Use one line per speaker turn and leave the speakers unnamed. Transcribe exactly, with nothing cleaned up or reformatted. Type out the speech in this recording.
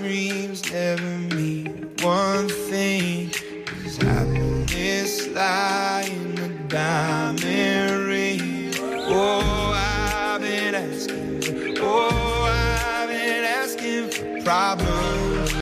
dreams never mean one thing. Does happiness lie in the down?